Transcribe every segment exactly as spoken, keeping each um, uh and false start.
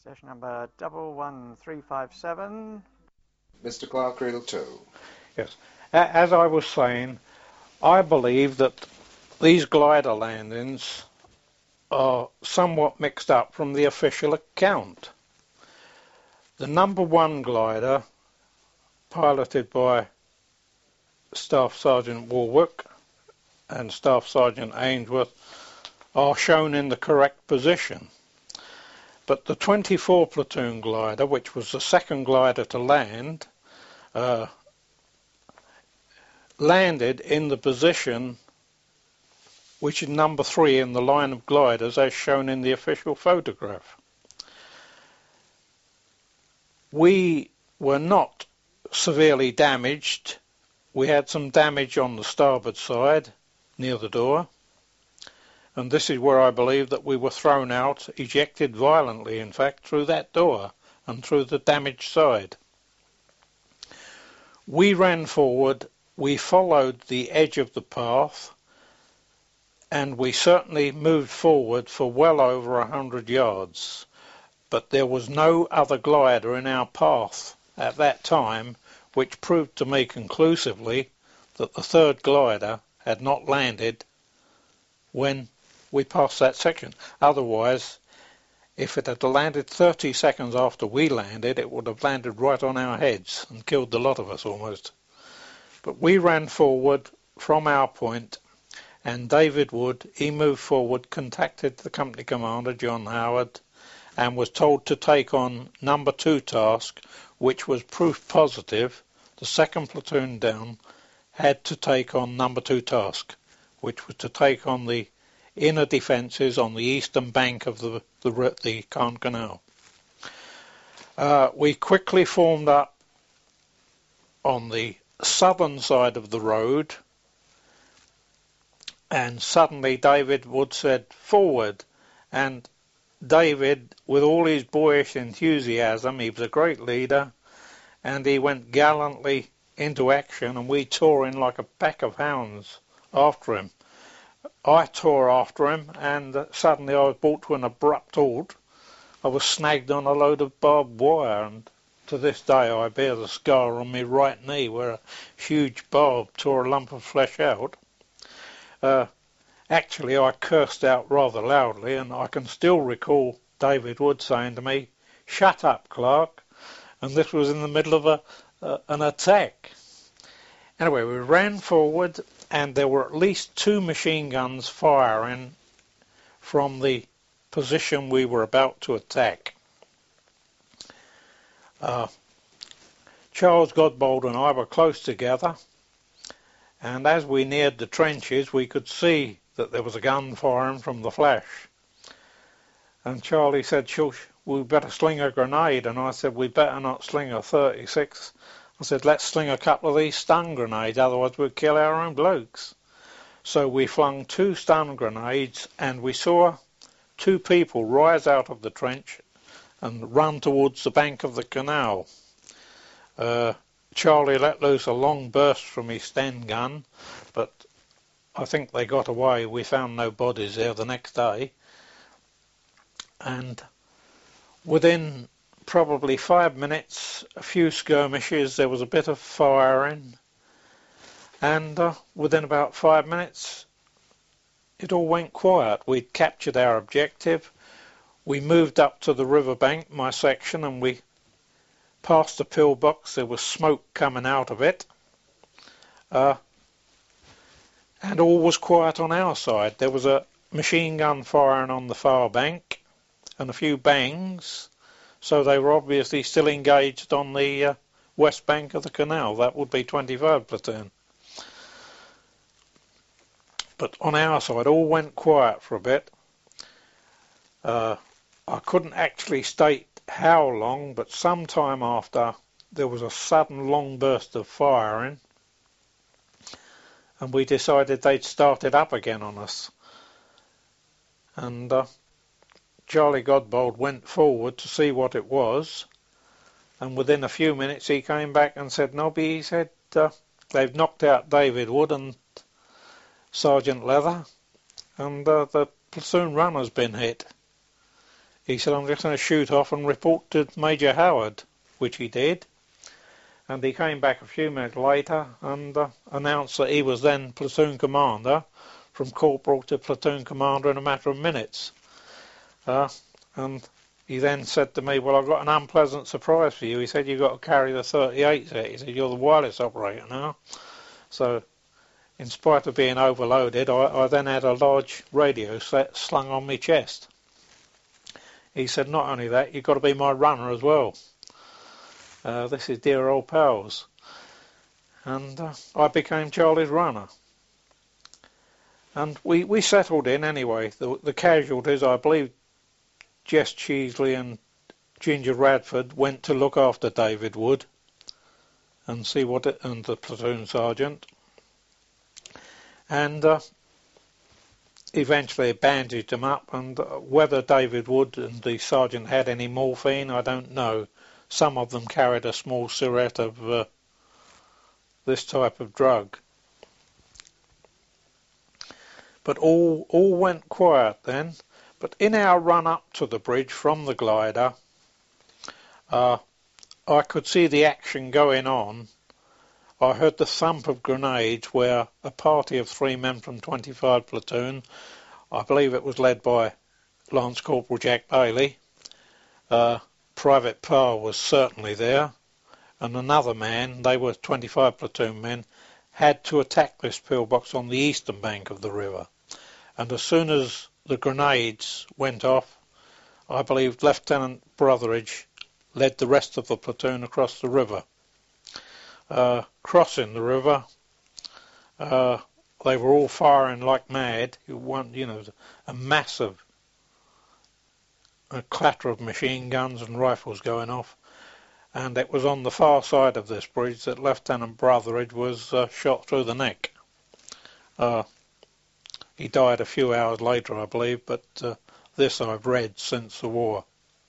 Session number double one three five seven. Mister Clark, reel two. Yes. As I was saying, I believe that these glider landings are somewhat mixed up from the official account. The number one glider, piloted by Staff Sergeant Warwick and Staff Sergeant Ainsworth, are shown in the correct position. But the twenty-four platoon glider, which was the second glider to land, uh, landed in the position which is number three in the line of gliders as shown in the official photograph. We were not severely damaged. We had some damage on the starboard side near the door, and this is where I believe that we were thrown out, ejected violently in fact, through that door and through the damaged side. We ran forward, we followed the edge of the path, and we certainly moved forward for well over a hundred yards, but there was no other glider in our path at that time, which proved to me conclusively that the third glider had not landed when we passed that section. Otherwise, if it had landed thirty seconds after we landed, it would have landed right on our heads and killed the lot of us almost. But we ran forward from our point, and David Wood, he moved forward, contacted the company commander, John Howard, and was told to take on number two task, which was proof positive. The second platoon down had to take on number two task, which was to take on the inner defences on the eastern bank of the, the, the Caen Canal. Uh, we quickly formed up on the southern side of the road, and suddenly David Wood said, "Forward," and David, with all his boyish enthusiasm, he was a great leader, and he went gallantly into action, and we tore in like a pack of hounds after him. I tore after him, and uh, suddenly I was brought to an abrupt halt. I was snagged on a load of barbed wire, and to this day I bear the scar on my right knee where a huge barb tore a lump of flesh out. Uh, actually, I cursed out rather loudly, and I can still recall David Wood saying to me, "Shut up, Clark," and this was in the middle of a, uh, an attack. Anyway, we ran forward, and there were at least two machine guns firing from the position we were about to attack. Uh, Charles Godbold and I were close together, and as we neared the trenches we could see that there was a gun firing from the flash. And Charlie said, "Shush, we better sling a grenade," and I said, "We better not sling a thirty-six. I said, "Let's sling a couple of these stun grenades, otherwise we'll kill our own blokes." So we flung two stun grenades, and we saw two people rise out of the trench and run towards the bank of the canal. Uh, Charlie let loose a long burst from his Sten gun, but I think they got away. We found no bodies there the next day. And within probably five minutes, a few skirmishes, there was a bit of firing, and uh, within about five minutes it all went quiet. We'd captured our objective. We moved up to the riverbank, my section, and we passed the pillbox. There was smoke coming out of it, uh, and all was quiet on our side. There was a machine gun firing on the far bank and a few bangs, so they were obviously still engaged on the uh, west bank of the canal. That would be twenty-five platoon. But on our side, all went quiet for a bit. Uh, I couldn't actually state how long, but some time after, there was a sudden long burst of firing, and we decided they'd started up again on us. And uh, Charlie Godbold went forward to see what it was, and within a few minutes he came back and said, "Nobby," he said, uh, "they've knocked out David Wood and Sergeant Leather, and uh, the platoon runner's been hit." he said, I'm just going to shoot off and report to Major Howard, which he did. And he came back a few minutes later and uh, announced that he was then platoon commander, from corporal to platoon commander in a matter of minutes. Uh, and he then said to me, well, I've got an unpleasant surprise for you. He said, you've got to carry the thirty-eight set. He said, you're the wireless operator now. So, in spite of being overloaded, I, I then had a large radio set slung on my chest. He said, not only that, you've got to be my runner as well. Uh, this is dear old pals. And uh, I became Charlie's runner. And we, we settled in anyway. The, the casualties, I believe Jess Cheesley and Ginger Radford went to look after David Wood and see what it, and the platoon sergeant. And uh, eventually bandaged him up, and uh, whether David Wood and the sergeant had any morphine, I don't know. Some of them carried a small syringe of uh, this type of drug. But all all went quiet then. But in our run up to the bridge from the glider, uh, I could see the action going on. I heard the thump of grenades where a party of three men from twenty-five platoon, I believe it was led by Lance Corporal Jack Bailey, uh, Private Parr was certainly there, and another man, they were twenty-five platoon men, had to attack this pillbox on the eastern bank of the river. And as soon as the grenades went off, I believe Lieutenant Brotheridge led the rest of the platoon across the river. Uh, crossing the river, uh, they were all firing like mad. You want, you know, a massive a clatter of machine guns and rifles going off. And it was on the far side of this bridge that Lieutenant Brotheridge was uh, shot through the neck. Uh, he died a few hours later, I believe, but uh, this I've read since the war.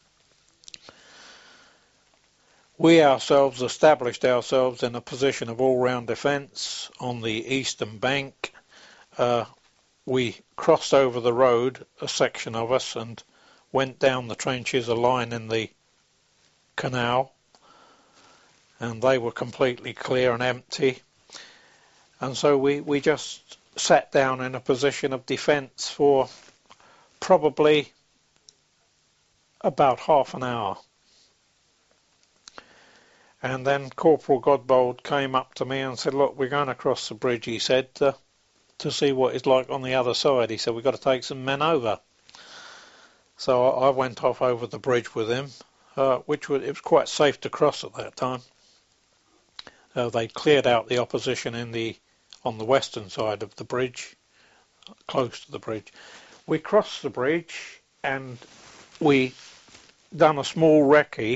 We ourselves established ourselves in a position of all-round defence on the eastern bank. Uh, we crossed over the road, a section of us, and went down the trenches, a line in the canal, and they were completely clear and empty. And so we, we just sat down in a position of defence for probably about half an hour. And then Corporal Godbold came up to me and said, look, we're going across the bridge, he said, uh, to see what it's like on the other side. He said, we've got to take some men over. So I went off over the bridge with him, uh, which was, it was quite safe to cross at that time. Uh, they cleared out the opposition in the on the western side of the bridge, close to the bridge. We crossed the bridge and we done a small recce.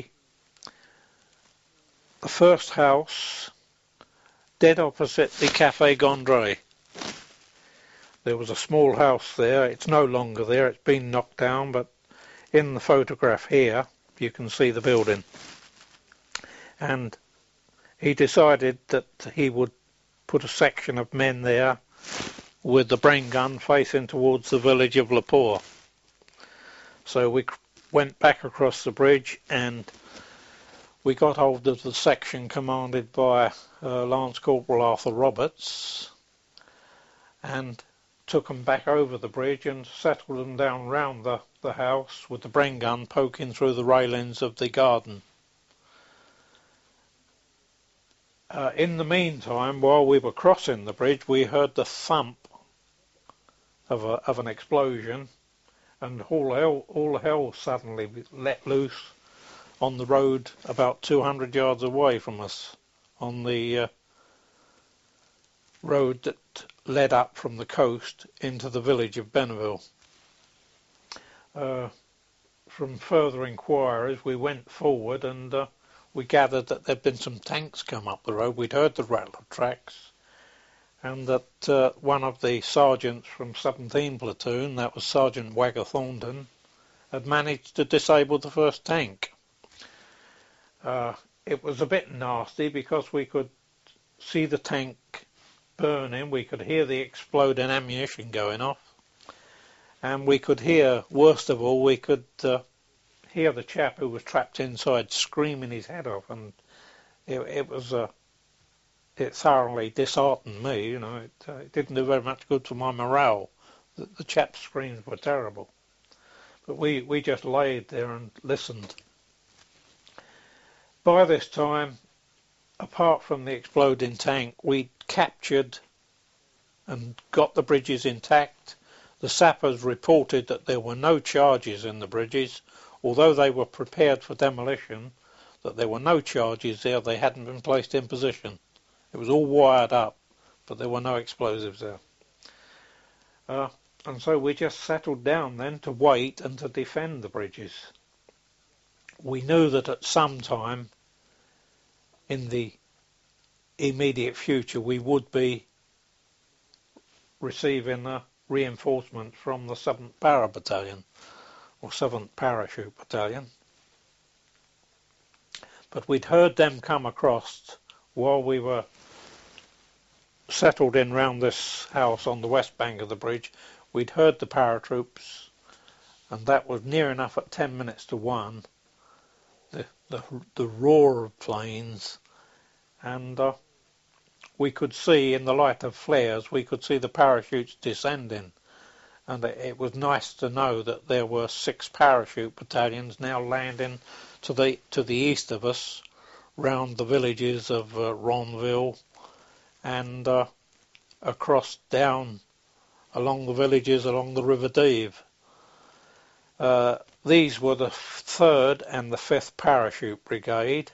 The first house, dead opposite the Café Gondry. There was a small house there. It's no longer there. It's been knocked down, but in the photograph here, you can see the building. And he decided that he would put a section of men there with the brain gun facing towards the village of Lepore. So we went back across the bridge and we got hold of the section commanded by uh, Lance Corporal Arthur Roberts and took them back over the bridge and settled them down round the, the house with the Bren gun poking through the railings of the garden. Uh, in the meantime, while we were crossing the bridge, we heard the thump of, a, of an explosion, and all hell, all hell suddenly let loose on the road about two hundred yards away from us, on the uh, road that led up from the coast into the village of Benneville. Uh, from further inquiries, we went forward and uh, we gathered that there'd been some tanks come up the road. We'd heard the rattle of tracks, and that uh, one of the sergeants from seventeen platoon, that was Sergeant Wagger Thornton, had managed to disable the first tank. Uh, it was a bit nasty because we could see the tank burning, we could hear the exploding ammunition going off, and we could hear, worst of all, we could uh, hear the chap who was trapped inside screaming his head off, and it, it was uh, it thoroughly disheartened me. You know, it, uh, it didn't do very much good for my morale. The, the chap's screams were terrible, but we we just laid there and listened. By this time, apart from the exploding tank, we'd captured and got the bridges intact. The sappers reported that there were no charges in the bridges, although they were prepared for demolition, that there were no charges there, they hadn't been placed in position. It was all wired up, but there were no explosives there. Uh, and so we just settled down then to wait and to defend the bridges. We knew that at some time in the immediate future we would be receiving a reinforcement from the seventh Para Battalion, or seventh Parachute Battalion. But we'd heard them come across while we were settled in round this house on the west bank of the bridge. We'd heard the paratroops, and that was near enough at ten minutes to one, the, the, the roar of planes, and uh, we could see in the light of flares, we could see the parachutes descending, and it was nice to know that there were six parachute battalions now landing to the to the east of us, round the villages of uh, Ronville, and uh, across down along the villages along the River Deve. Uh, these were the third and the fifth Parachute Brigade.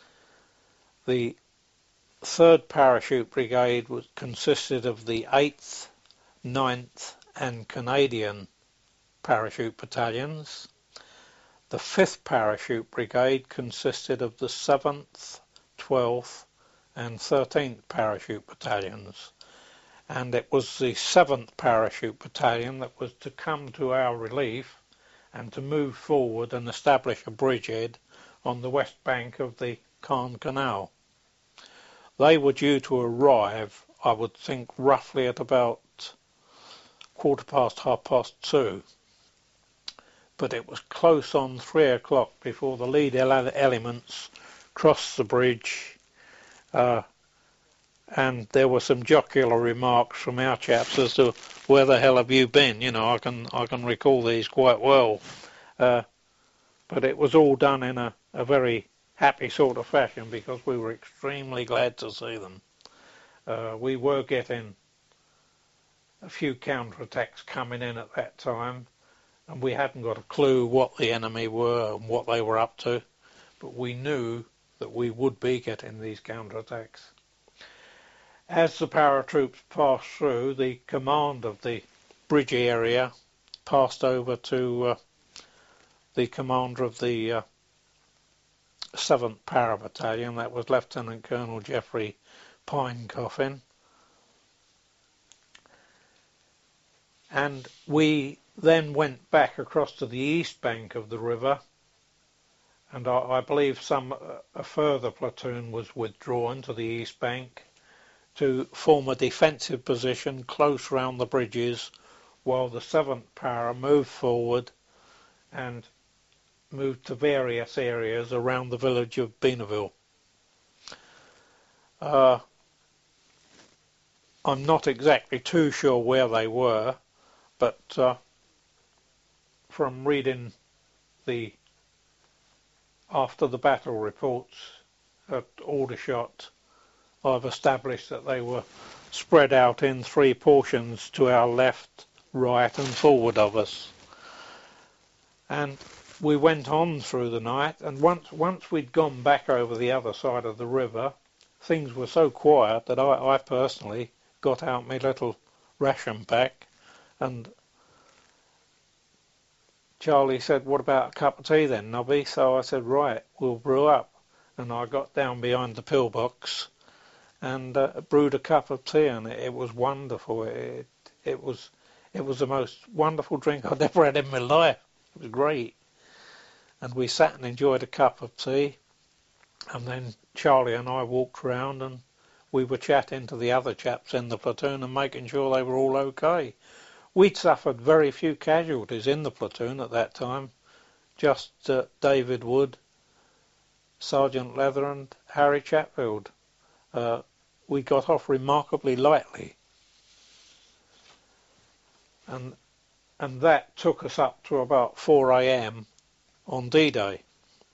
The third Parachute Brigade was consisted of the eighth, ninth and Canadian Parachute Battalions. The fifth Parachute Brigade consisted of the seventh, twelfth and thirteenth Parachute Battalions, and it was the seventh Parachute Battalion that was to come to our relief and to move forward and establish a bridgehead on the west bank of the Caen Canal. They were due to arrive, I would think, roughly at about quarter past, half past two. But it was close on three o'clock before the lead ele- elements crossed the bridge, uh, and there were some jocular remarks from our chaps as to where the hell have you been. You know, I can I can recall these quite well. Uh, but it was all done in a, a very happy sort of fashion because we were extremely glad to see them. Uh, we were getting a few counterattacks coming in at that time, and we hadn't got a clue what the enemy were and what they were up to, but we knew that we would be getting these counterattacks. As the paratroops passed through, the command of the bridge area passed over to uh, the commander of the uh, seventh Para Battalion, that was Lieutenant Colonel Geoffrey Pinecoffin. And we then went back across to the east bank of the river, and I, I believe some a further platoon was withdrawn to the east bank to form a defensive position close round the bridges, while the seventh Para moved forward and moved to various areas around the village of Beanville. Uh, I'm not exactly too sure where they were, but uh, from reading the after the battle reports at Aldershot, I've established that they were spread out in three portions to our left, right and forward of us. And we went on through the night, and once once we'd gone back over the other side of the river, things were so quiet that I, I personally got out my little ration pack, and Charlie said, "What about a cup of tea then, Nobby?" So I said, "Right, we'll brew up." And I got down behind the pillbox and uh, brewed a cup of tea, and it, it was wonderful. It it was it was the most wonderful drink I'd ever had in my life. It was great. And we sat and enjoyed a cup of tea, and then Charlie and I walked round and we were chatting to the other chaps in the platoon and making sure they were all okay. We'd suffered very few casualties in the platoon at that time, just uh, David Wood, Sergeant Leather and Harry Chatfield. Uh, we got off remarkably lightly. And, and that took us up to about four a m on D-Day.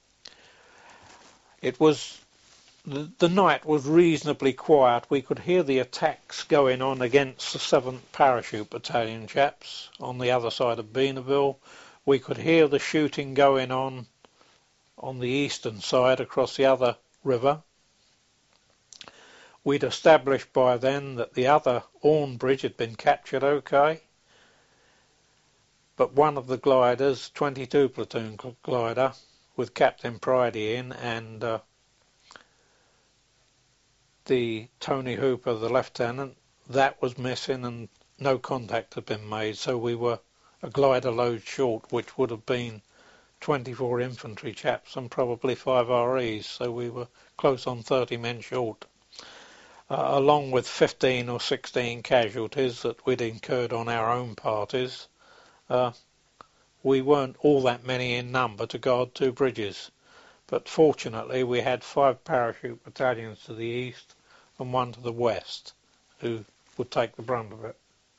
It was, the, the night was reasonably quiet. We could hear the attacks going on against the seventh Parachute Battalion chaps on the other side of Beanaville. We could hear the shooting going on on the eastern side across the other river. We'd established by then that the other Orne Bridge had been captured okay, but one of the gliders, twenty-two platoon glider, with Captain Pridey in, and uh, the Tony Hooper, the lieutenant, that was missing and no contact had been made, so we were a glider load short, which would have been twenty-four infantry chaps and probably five R Es, so we were close on thirty men short, uh, along with fifteen or sixteen casualties that we'd incurred on our own parties. Uh, we weren't all that many in number to guard two bridges, but fortunately we had five parachute battalions to the east and one to the west who would take the brunt of it.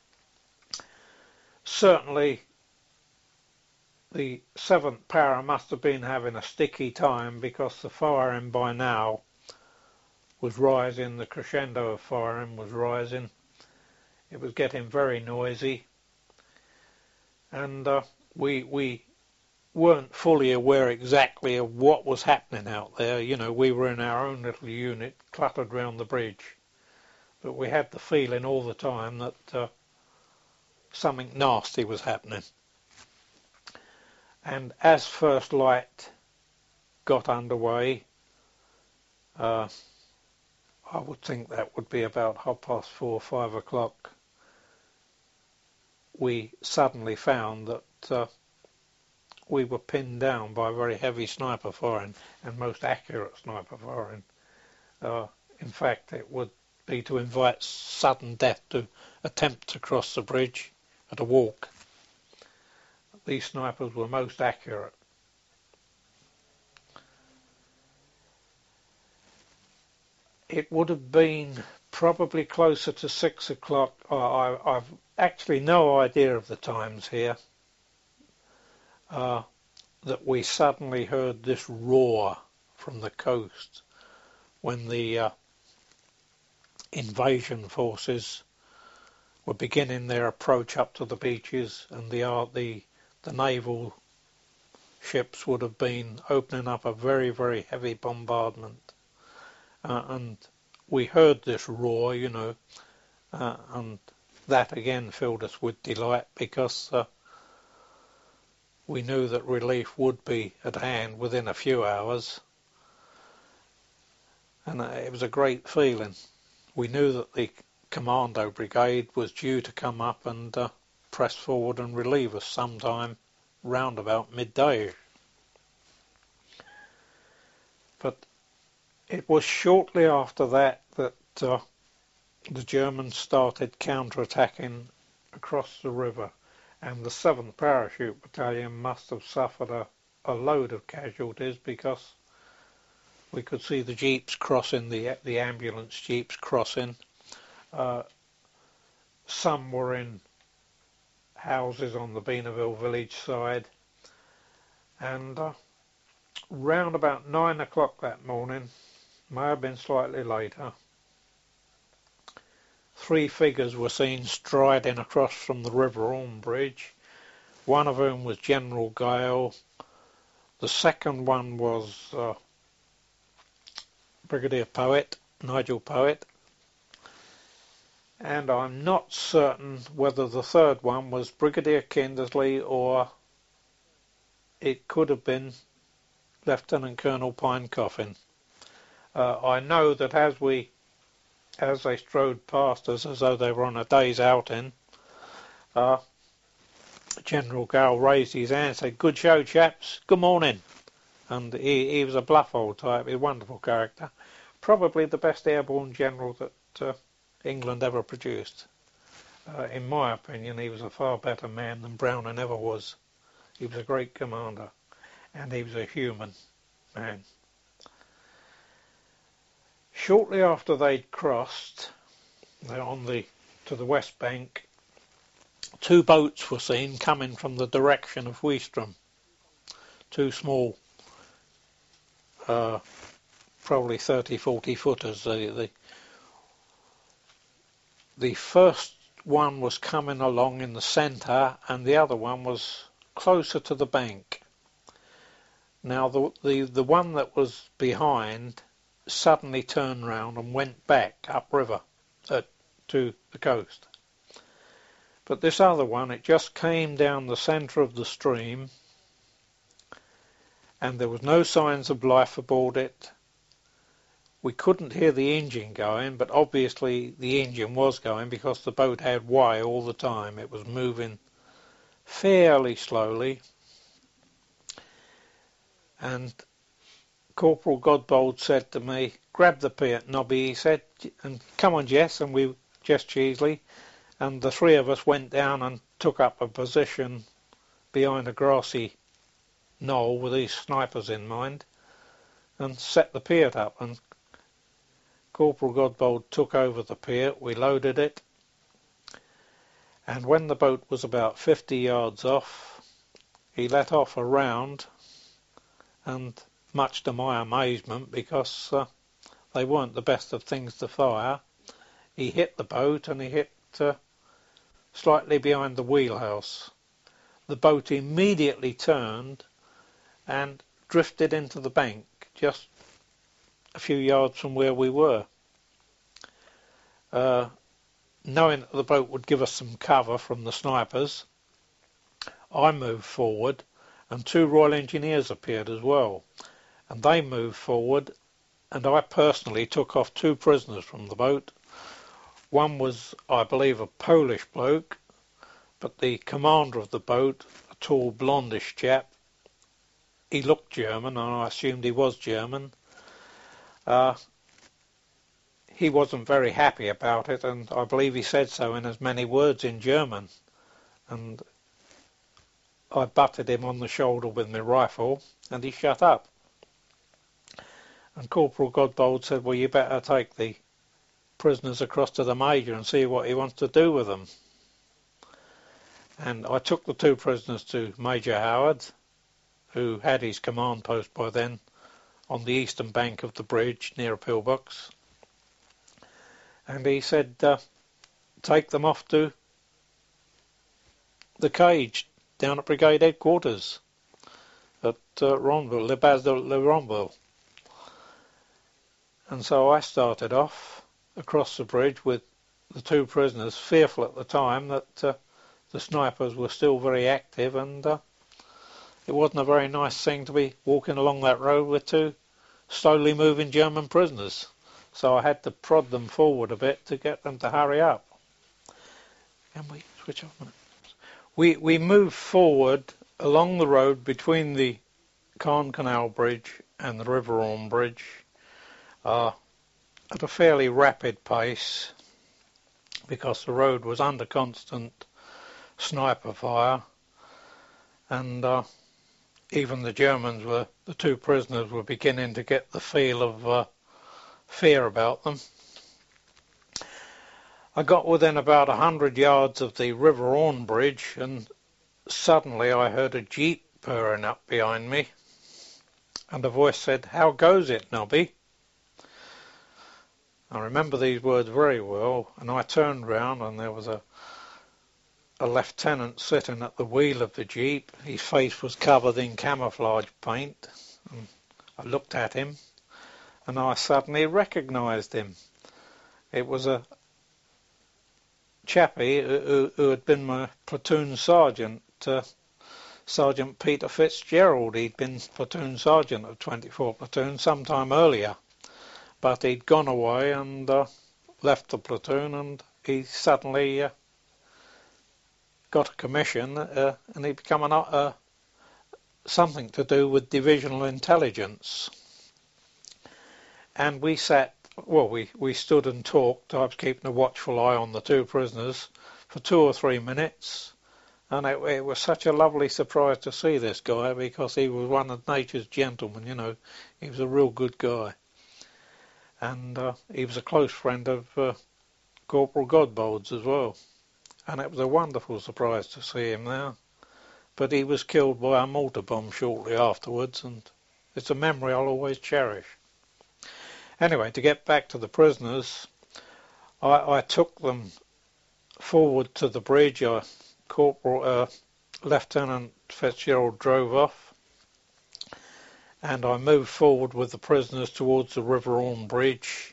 Certainly the seventh Para must have been having a sticky time, because the firing by now was rising, the crescendo of firing was rising. It was getting very noisy, and uh, we we weren't fully aware exactly of what was happening out there. You know, we were in our own little unit cluttered round the bridge, but we had the feeling all the time that uh, something nasty was happening. And as first light got underway, uh, I would think that would be about half past four, five o'clock, we suddenly found that uh, we were pinned down by very heavy sniper firing, and most accurate sniper firing. Uh, in fact, it would be to invite sudden death to attempt to cross the bridge at a walk. These snipers were most accurate. It would have been probably closer to six o'clock. I, I've actually no idea of the times here. Uh, that we suddenly heard this roar from the coast when the uh, invasion forces were beginning their approach up to the beaches, and the uh, the the naval ships would have been opening up a very, very heavy bombardment. Uh, and we heard this roar, you know, uh, and that again filled us with delight, because uh, we knew that relief would be at hand within a few hours. And uh, it was a great feeling. We knew that the Commando Brigade was due to come up and uh, press forward and relieve us sometime round about midday. But it was shortly after that that uh, the Germans started counter-attacking across the river, and the seventh Parachute Battalion must have suffered a, a load of casualties, because we could see the jeeps crossing, the the ambulance jeeps crossing. Uh, some were in houses on the Beanaville village side, and uh, round about nine o'clock that morning, may have been slightly later, three figures were seen striding across from the River Orme Bridge, one of whom was General Gale, the second one was uh, Brigadier Poet, Nigel Poet, and I'm not certain whether the third one was Brigadier Kindersley, or it could have been Lieutenant Colonel Pinecoffin. Uh, I know that as we, as they strode past us as though they were on a day's outing, uh, General Gale raised his hand and said, "Good show, chaps. Good morning." And he, he was a bluff old type, a wonderful character. Probably the best airborne general that uh, England ever produced. Uh, in my opinion, he was a far better man than Browning ever was. He was a great commander. and he was a human man. Shortly after they'd crossed on the to the west bank, two boats were seen coming from the direction of Ouistreham. Two small, uh, probably thirty, forty footers. The, the, the first one was coming along in the centre and the other one was closer to the bank. Now the, the, the one that was behind suddenly turned round and went back upriver uh, to the coast. But this other one, it just came down the centre of the stream and there was no signs of life aboard it. We couldn't hear the engine going, but obviously the engine was going because the boat had way all the time. It was moving fairly slowly. And Corporal Godbold said to me, "Grab the Piat, Nobby," he said, and "Come on, Jess," and we, Jess Cheesley, and the three of us went down and took up a position behind a grassy knoll with these snipers in mind and set the Piat up. And Corporal Godbold took over the Piat, we loaded it, and when the boat was about fifty yards off, he let off a round, and much to my amazement, because uh, they weren't the best of things to fire, he hit the boat and he hit uh, slightly behind the wheelhouse. The boat immediately turned and drifted into the bank just a few yards from where we were. Uh, knowing that the boat would give us some cover from the snipers, I moved forward and two Royal Engineers appeared as well, and they moved forward and I personally took off two prisoners from the boat. One was, I believe, a Polish bloke, but the commander of the boat, a tall blondish chap, he looked German and I assumed he was German. Uh, he wasn't very happy about it, and I believe he said so in as many words in German. And I butted him on the shoulder with my rifle and he shut up. And Corporal Godbold said, "Well, you better take the prisoners across to the Major and see what he wants to do with them." And I took the two prisoners to Major Howard, who had his command post by then on the eastern bank of the bridge near a pillbox. And he said, uh, take them off to the cage down at Brigade Headquarters at uh, Ronville, Le Baz de Le Ronville. And so I started off across the bridge with the two prisoners, fearful at the time that uh, the snipers were still very active, and uh, it wasn't a very nice thing to be walking along that road with two slowly moving German prisoners. So I had to prod them forward a bit to get them to hurry up. Can we switch off a minute? We, we moved forward along the road between the Caen Canal Bridge and the River Orme Bridge uh, at a fairly rapid pace because the road was under constant sniper fire, and uh, even the Germans were, the two prisoners were beginning to get the feel of uh, fear about them. I got within about a hundred yards of the River Orme Bridge and suddenly I heard a jeep purring up behind me and a voice said, "How goes it, Nobby?" I remember these words very well, and I turned round and there was a a lieutenant sitting at the wheel of the jeep. His face was covered in camouflage paint. And I looked at him and I suddenly recognised him. It was a chappie who, who had been my platoon sergeant, uh, Sergeant Peter Fitzgerald. He'd been platoon sergeant of twenty-four Platoon some time earlier, but he'd gone away and uh, left the platoon, and he suddenly uh, got a commission uh, and he'd become an, uh, something to do with divisional intelligence. And we sat, well, we, we stood and talked. I was keeping a watchful eye on the two prisoners for two or three minutes, And it, it was such a lovely surprise to see this guy, because he was one of nature's gentlemen, you know. He was a real good guy. And uh, he was a close friend of uh, Corporal Godbolds as well. And it was a wonderful surprise to see him there. But he was killed by a mortar bomb shortly afterwards, and it's a memory I'll always cherish. Anyway, to get back to the prisoners, I, I took them forward to the bridge. I, Corporal uh, Lieutenant Fitzgerald drove off, and I moved forward with the prisoners towards the River Orme Bridge.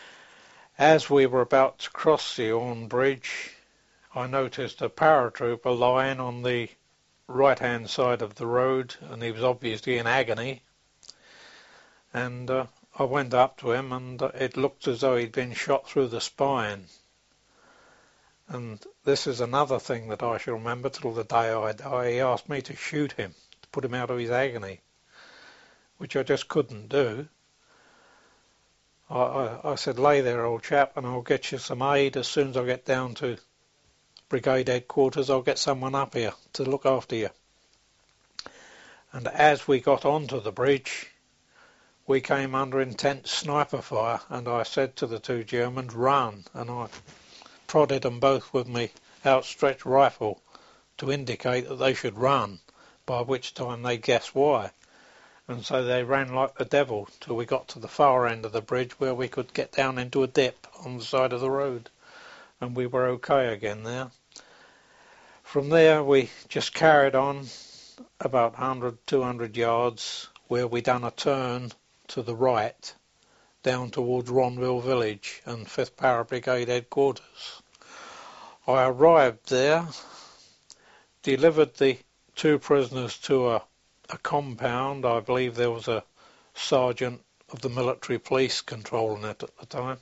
As we were about to cross the Orme Bridge, I noticed a paratrooper lying on the right-hand side of the road, and he was obviously in agony. And uh, I went up to him, and uh, it looked as though he'd been shot through the spine. And this is another thing that I shall remember till the day I die. He asked me to shoot him, to put him out of his agony, which I just couldn't do. I, I, I said, lay there, old chap, and I'll get you some aid. As soon as I get down to brigade headquarters, I'll get someone up here to look after you. And as we got onto the bridge, we came under intense sniper fire, and I said to the two Germans, run, and I prodded them both with my outstretched rifle to indicate that they should run, by which time they guessed why. And so they ran like the devil till we got to the far end of the bridge, where we could get down into a dip on the side of the road, and we were okay again there. From there we just carried on about one hundred, two hundred yards, where we done a turn to the right down towards Ronville Village and fifth Para Brigade headquarters. I arrived there, delivered the two prisoners to a, a compound. I believe there was a sergeant of the military police controlling it at the time.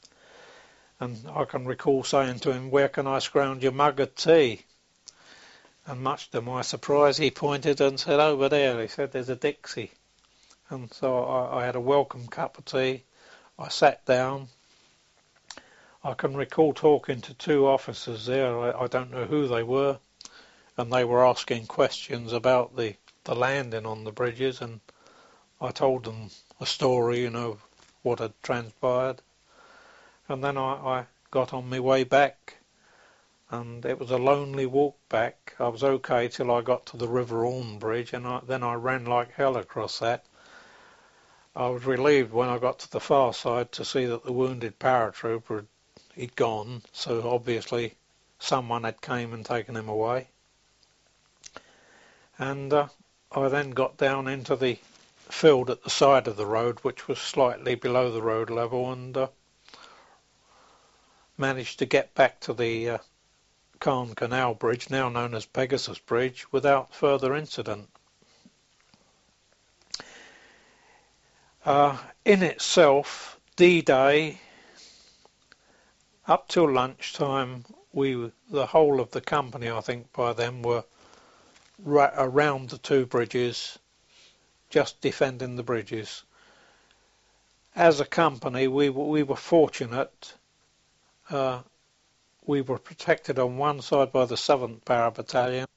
And I can recall saying to him, where can I scrounge a mug of tea? And much to my surprise, he pointed and said, over there. He said, there's a Dixie. And so I, I had a welcome cup of tea. I sat down. I can recall talking to two officers there. I, I don't know who they were. And they were asking questions about the, the landing on the bridges. And I told them a story, you know, what had transpired. And then I, I got on my way back. And it was a lonely walk back. I was okay till I got to the River Orme Bridge, and I, then I ran like hell across that. I was relieved when I got to the far side to see that the wounded paratrooper had he'd gone, so obviously someone had came and taken him away. And uh, I then got down into the field at the side of the road, which was slightly below the road level, and uh, managed to get back to the uh, Caen Canal Bridge, now known as Pegasus Bridge, without further incident. Uh, in itself, D-Day, up till lunchtime, we, the whole of the company, I think by then, were right around the two bridges, just defending the bridges. As a company, we, we were fortunate. Uh, we were protected on one side by the seventh Para Battalion,